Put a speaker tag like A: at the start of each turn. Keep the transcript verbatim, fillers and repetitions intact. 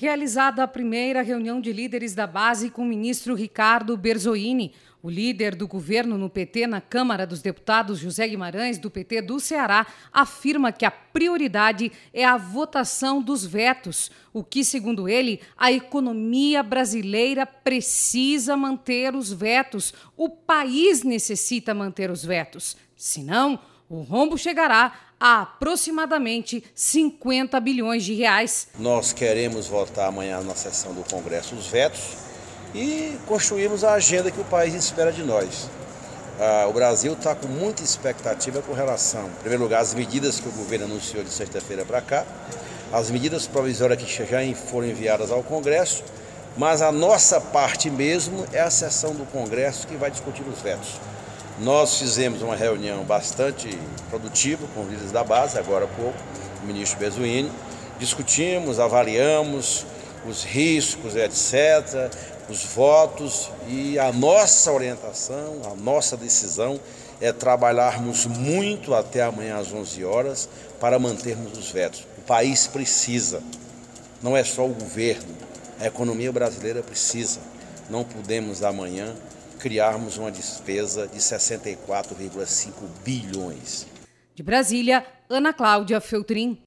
A: Realizada a primeira reunião de líderes da base com o ministro Ricardo Berzoini, o líder do governo no P T na Câmara dos Deputados, José Guimarães, do P T do Ceará, afirma que a prioridade é a votação dos vetos, o que, segundo ele, a economia brasileira precisa manter os vetos, o país necessita manter os vetos. Senão, o rombo chegará a aproximadamente cinquenta bilhões de reais.
B: Nós queremos votar amanhã na sessão do Congresso os vetos e construirmos a agenda que o país espera de nós. Ah, o Brasil está com muita expectativa com relação, em primeiro lugar, às medidas que o governo anunciou de sexta-feira para cá, as medidas provisórias que já foram enviadas ao Congresso, mas a nossa parte mesmo é a sessão do Congresso que vai discutir os vetos. Nós fizemos uma reunião bastante produtiva com os líderes da base, agora há pouco, o ministro Berzoini, discutimos, avaliamos os riscos, etcétera, os votos, e a nossa orientação, a nossa decisão é trabalharmos muito até amanhã às onze horas para mantermos os vetos. O país precisa, não é só o governo, a economia brasileira precisa. Não podemos amanhã criarmos uma despesa de sessenta e quatro vírgula cinco bilhões.
A: De Brasília, Ana Cláudia Feltrin.